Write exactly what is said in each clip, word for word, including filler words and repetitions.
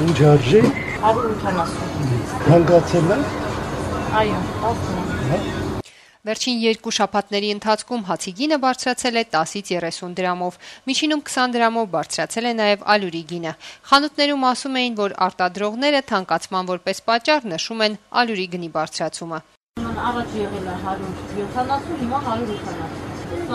Ինչ արժի։ հարյուր ութանասուն։ Թանկացել է։ Այո, ասում։ Վերջին երկու շաբաթների ընթացքում հացի գինը բարձրացել է տասից երեսուն դրամով, միջինում քսան դրամով բարձրացել է նաև ալյուրի գինը։ Խանութներում ասում էին, որ արտադրողները թանկացման որպես պատճառ նշում են ալյուրի գնի բարձրացումը։ Առաջ եղել է հարյուր յոթանասուն, հիմա հարյուր ութանասուն։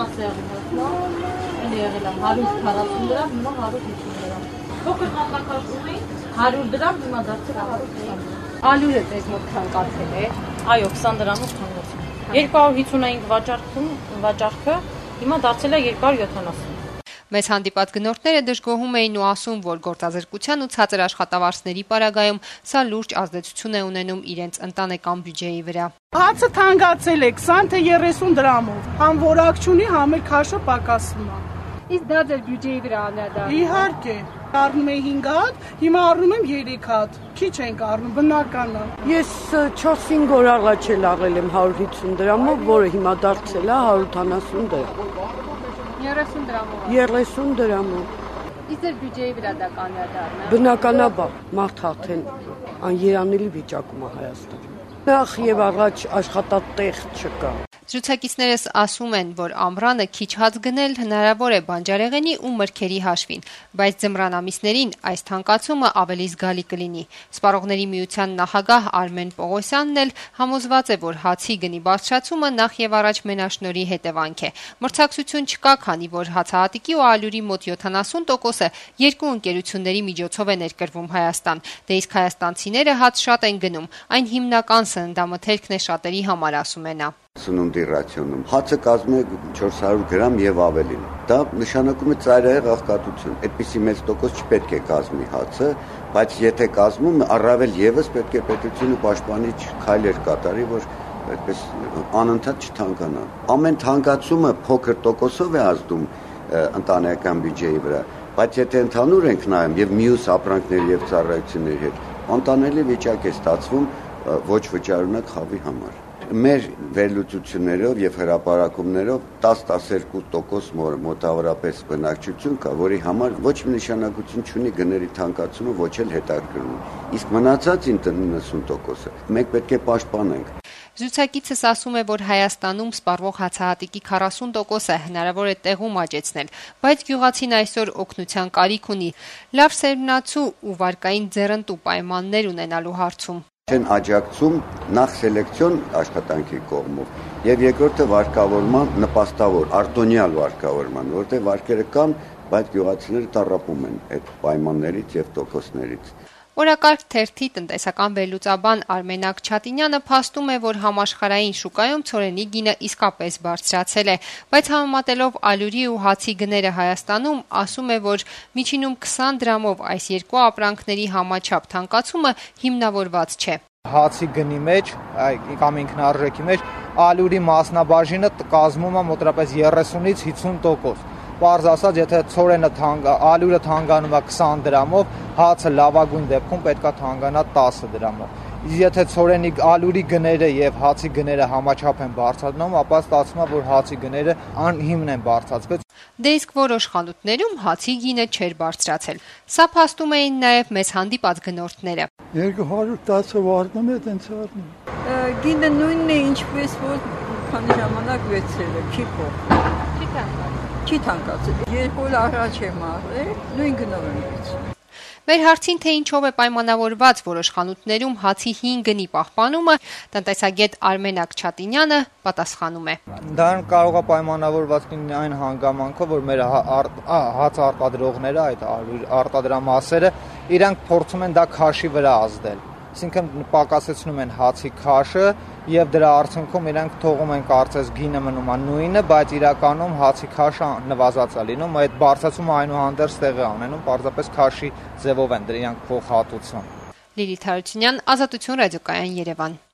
Սասեղի եղել է հարյուր քառասուն դրամ, հիմա հարյուր հիսուն դրամ։ Փոքր խանդակաշում էին հարյուր դրամ, հիմա դարձել է հարյուր քսան դրամ։ Ալյուրը ձեզ մոտ թանկացել է։ Այո, քսան դրամով թանկացել։ երկու հարյուր հիսունինը վաճառքում, վաճառքը հիմա դարձել է երկու հարյուր յոթանասուն։ Մեզ հանդիպած գնորդները դժգոհում էին ու ասում, որ գործազրկության ու ցածր աշխատավարձների պարագայում սա լուրջ ազդեցություն է ունենում իրենց ընտանեկան բյուջեի վրա։ Հացը թանկացել է քսան թե երեսուն դրամով, համ որակ չունի, համ էլ քաշը պակասում է։ Իսկ դա ձեր բյուջեի վրա անդրադառնում։ Իհարկե, առնում եմ հինգ հատ, հիմա առնում եմ երեք հատ։ Քիչ ենք առնում, բնական է։ Ես չորս-հինգ օր առաջ էլ առել եմ հարյուր հիսուն դրամով, որը հիմա դարձել է հարյուր ութանասուն դրամ։ երեսուն դրամով։ երեսուն դրամով։ Իսկ ձեր բյուջեի վրա դա կանդրադառնա։ Բնականաբար, մարդ արդեն աներանելի վիճակում է Հայաստանում։ Նախ եւ առաջ աշխատատեղ չկա։ Զրուցակիցներս ասում են, որ ամռանը քիչ հաց գնել հնարավոր է բանջարեղենի ու մրգերի հաշվին, բայց ձմռան ամիսներին այս թանկացումը ավելի զգալի կլինի։ Սպառողների միության նախագահ Արմեն Պողոսյանն էլ համոզված է, որ հացի գնի բարձրացումը նախ եւ առաջ մենաշնորհի հետևանք է։ Մրցակցություն չկա, քանի որ հացահատիկի ու ալյուրի մոտ յոթանասուն տոկոսը երկու ընկերությունների միջոցով է ներկրվում Հայաստան։ Դե իսկ հայաստանցիները հաց շատ են գնում, այն հիմնական սննդամթերքն է շատերի համար, ասում է նա։ Սնունդի ռացիոնում հացը կազմում է չորս հարյուր գրամ եւ ավելին։ Դա նշանակում է ծայրահեղ աղքատություն։ Այդպիսի մեծ տոկոս չպետք է կազմի հացը, բայց եթե կազմում է, առավել եւս պետք է պետությունը պաշտպանիչ քայլեր կատարի, որ այդպես անընդհատ չթանկանա։ Ամեն թանկացումը փոքր տոկոսով է ազդում ընտանեկան բյուջեի վրա, բայց եթե ընդհանուր ենք նայում եւ մյուս ապրանքների եւ ծառայությունների հետ, անտանելի վիճակ է ստացվում ոչ վճարունակ խավի համար։ Մեր վերլուծություններով եւ հրապարակումներով տասը-տասներկու տոկոս մոտավորապես բնակչություն կա, որի համար ոչ մի նշանակություն չունի գների թանկացումը, ոչ էլ հետաքրքրում։ Իսկ մնացածին իննսուն տոկոսը մենք պետք է պաշտպանենք։ Զրուցակիցս ասում է, որ Հայաստանում սպառվող հացահատիկի քառասուն տոկոսը հնարավոր է տեղում աճեցնել, բայց գյուղացին այսօր օգնության կարիք ունի լավ սերմնացու ու վարկային ձեռնտու պայմաններ ունենալու հարցում։ Չեն աջակցում նախ սելեկցիոն աշխատանքի կողմով եւ երկրորդը վարկավորման նպաստավոր արտոնյալ վարկավորման, որտեղ վարկերը կան, բայց գյուղացիները տառապում են այդ պայմաններից եւ տոկոսներից։ Օրակարգ թերթի տնտեսական վերլուծաբան Արմենակ Չատինյանը փաստում է, որ համաշխարհային շուկայում ցորենի գինը իսկապես բարձրացել է, բայց համեմատելով ալյուրի ու հացի գները Հայաստանում, ասում է, որ միջինում քսան դրամով այս երկու ապրանքների համաչափ թանկացումը հիմնավորված չէ։ Հացի գնի մեջ, կամ ինքնարժեքի մեջ ալյուրի մասնաբաժինը կազմում է մոտավորապես երեսունից հիսուն տոկոս։ Պարզ ասած, եթե ցորենը ալյուրը թանկանում է քսան դրամով, հացը լավագույն դեպքում պետք է թանկանա տասը դրամով։ Եթե ցորենի ալյուրի գները եւ հացի գները համաչափ են բարձրանում, ապա ստացվում է, որ հացի գները անհիմն են բարձրացվել։ Դե իսկ որոշ խանութներում հացի գինը չէր բարձրացել։ Սա փաստում էին նաեւ մեզ հանդիպած գնորդները։ երկու հարյուր տասը վառնում է, տենց առնում։ Գինը նույնն է, ինչպես որ քանի ժամանակ վեցել է, չի փոխվել։ Չի թանկացել։ Չի թանկացել։ Երկու օր առաջ եմ առել, նույն գնով եմ վեցել։ Մեր հարցին, թե ինչով է պայմանավորված որոշ խանութներում հացի հին գնի պահպանումը, տնտեսագետ Արմենակ Չատինյանը պատասխանում է։ Դա կարող է պայմանավորված լինի այն հանգամանքով, որ մեր հաց արտադրողները, այդ արտադրամասերը, իրանք փորձում են դա քաշի վրա ազդել։ Այսինքն պակասեցնում են հացի քաշը եւ դրա արդյունքում իրանք թողում են կարծես գինը մնում է նույնը, բայց իրականում հացի քաշը նվազած է լինում, այդ բարձրացումը այնուհանդերձ տեղի է ունենում, պարզապես քաշի ձևով են դրանք փոխհատուցում։ Լիլիթ Հարությունյան, Ազատություն ռադիոկայան, Երևան։